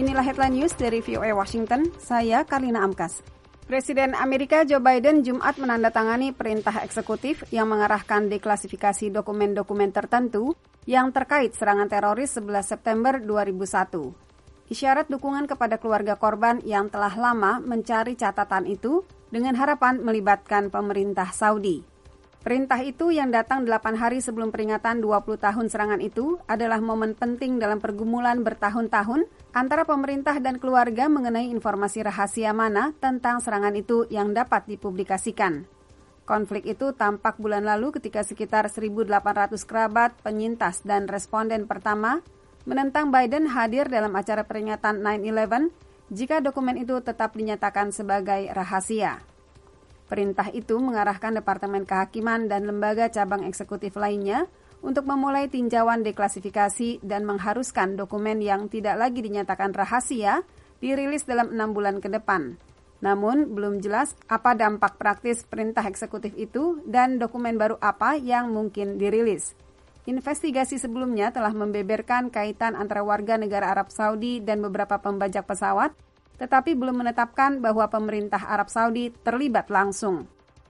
Inilah headline news dari VOA Washington, saya Karlina Amkas. Presiden Amerika Joe Biden Jumat menandatangani perintah eksekutif yang mengarahkan deklasifikasi dokumen-dokumen tertentu yang terkait serangan teroris 11 September 2001. Isyarat dukungan kepada keluarga korban yang telah lama mencari catatan itu dengan harapan melibatkan pemerintah Saudi. Perintah itu yang datang 8 hari sebelum peringatan 20 tahun serangan itu adalah momen penting dalam pergumulan bertahun-tahun antara pemerintah dan keluarga mengenai informasi rahasia mana tentang serangan itu yang dapat dipublikasikan. Konflik itu tampak bulan lalu ketika sekitar 1.800 kerabat, penyintas, dan responden pertama menentang Biden hadir dalam acara peringatan 9/11 jika dokumen itu tetap dinyatakan sebagai rahasia. Perintah itu mengarahkan Departemen Kehakiman dan lembaga cabang eksekutif lainnya untuk memulai tinjauan deklasifikasi dan mengharuskan dokumen yang tidak lagi dinyatakan rahasia dirilis dalam 6 bulan ke depan. Namun, belum jelas apa dampak praktis perintah eksekutif itu dan dokumen baru apa yang mungkin dirilis. Investigasi sebelumnya telah membeberkan kaitan antara warga negara Arab Saudi dan beberapa pembajak pesawat, tetapi belum menetapkan bahwa pemerintah Arab Saudi terlibat langsung.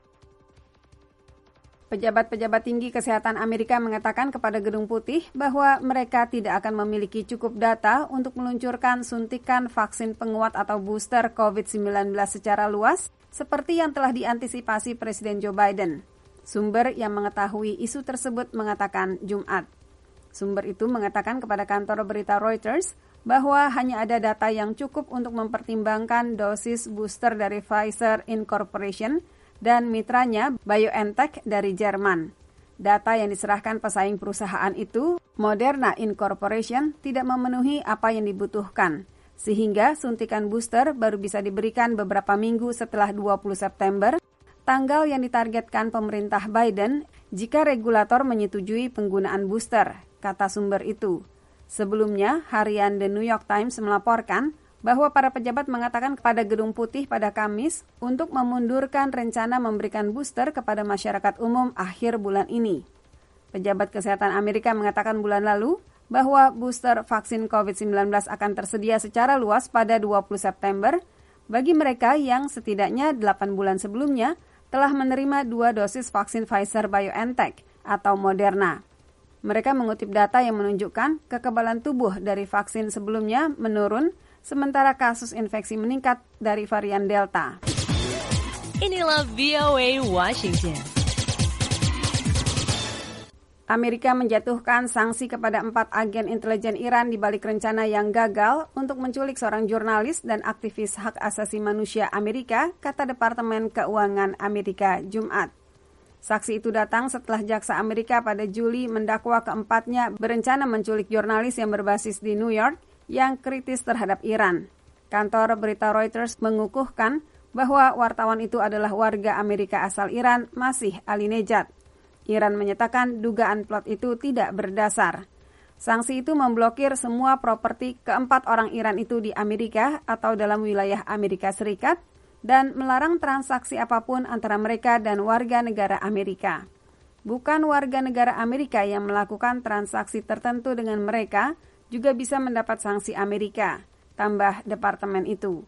Pejabat-pejabat tinggi kesehatan Amerika mengatakan kepada Gedung Putih bahwa mereka tidak akan memiliki cukup data untuk meluncurkan suntikan vaksin penguat atau booster COVID-19 secara luas, seperti yang telah diantisipasi Presiden Joe Biden. Sumber yang mengetahui isu tersebut mengatakan Jumat. Sumber itu mengatakan kepada kantor berita Reuters bahwa hanya ada data yang cukup untuk mempertimbangkan dosis booster dari Pfizer Incorporation dan mitranya BioNTech dari Jerman. Data yang diserahkan pesaing perusahaan itu, Moderna Incorporation, tidak memenuhi apa yang dibutuhkan, sehingga suntikan booster baru bisa diberikan beberapa minggu setelah 20 September, tanggal yang ditargetkan pemerintah Biden jika regulator menyetujui penggunaan booster, kata sumber itu. Sebelumnya, harian The New York Times melaporkan bahwa para pejabat mengatakan kepada Gedung Putih pada Kamis untuk memundurkan rencana memberikan booster kepada masyarakat umum akhir bulan ini. Pejabat kesehatan Amerika mengatakan bulan lalu bahwa booster vaksin COVID-19 akan tersedia secara luas pada 20 September bagi mereka yang setidaknya 8 bulan sebelumnya telah menerima 2 dosis vaksin Pfizer BioNTech atau Moderna. Mereka mengutip data yang menunjukkan kekebalan tubuh dari vaksin sebelumnya menurun, sementara kasus infeksi meningkat dari varian Delta. Inilah VOA Washington. Amerika menjatuhkan sanksi kepada 4 agen intelijen Iran di balik rencana yang gagal untuk menculik seorang jurnalis dan aktivis hak asasi manusia Amerika, kata Departemen Keuangan Amerika Jumat. Saksi itu datang setelah jaksa Amerika pada Juli mendakwa keempatnya berencana menculik jurnalis yang berbasis di New York yang kritis terhadap Iran. Kantor berita Reuters mengukuhkan bahwa wartawan itu adalah warga Amerika asal Iran, Masih Alinejad. Iran menyatakan dugaan plot itu tidak berdasar. Sanksi itu memblokir semua properti keempat orang Iran itu di Amerika atau dalam wilayah Amerika Serikat, dan melarang transaksi apapun antara mereka dan warga negara Amerika. Bukan warga negara Amerika yang melakukan transaksi tertentu dengan mereka juga bisa mendapat sanksi Amerika, tambah departemen itu.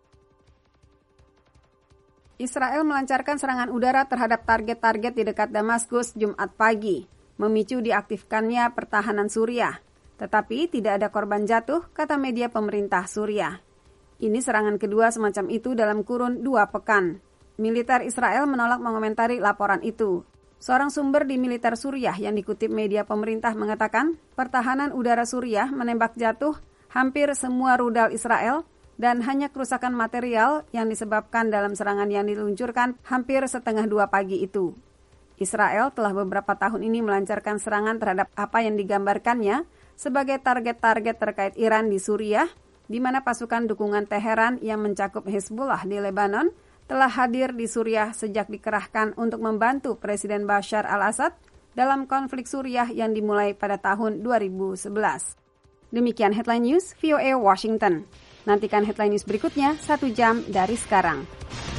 Israel melancarkan serangan udara terhadap target-target di dekat Damaskus Jumat pagi, memicu diaktifkannya pertahanan Suriah. Tetapi tidak ada korban jatuh, kata media pemerintah Suriah. Ini serangan kedua semacam itu dalam kurun 2 pekan. Militer Israel menolak mengomentari laporan itu. Seorang sumber di militer Suriah yang dikutip media pemerintah mengatakan, pertahanan udara Suriah menembak jatuh hampir semua rudal Israel dan hanya kerusakan material yang disebabkan dalam serangan yang diluncurkan hampir 1:30 pagi itu. Israel telah beberapa tahun ini melancarkan serangan terhadap apa yang digambarkannya sebagai target-target terkait Iran di Suriah, di mana pasukan dukungan Teheran yang mencakup Hezbollah di Lebanon telah hadir di Suriah sejak dikerahkan untuk membantu Presiden Bashar al-Assad dalam konflik Suriah yang dimulai pada tahun 2011. Demikian Headline News VOA Washington. Nantikan Headline News berikutnya 1 jam dari sekarang.